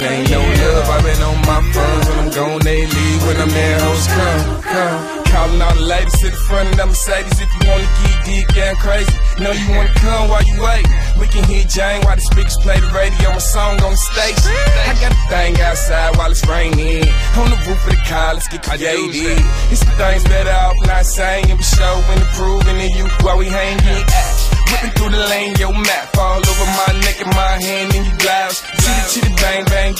Ain't no love, I been on my funds. When I'm gone, they leave. When I'm there, hoes come. Calling all the ladies to the front of the Mercedes. If you wanna get deep, getting crazy. Know you wanna come while you wait. We can hear Jane while the speakers play the radio. My song on the station. I got the thing outside while it's raining. On the roof of the car, let's get creative. It's some things better off not saying. But showing and proving to you while we hanging. Whipping through the lane, yo map all over my neck and my hand in your blouse. Chitty chitty bang bang,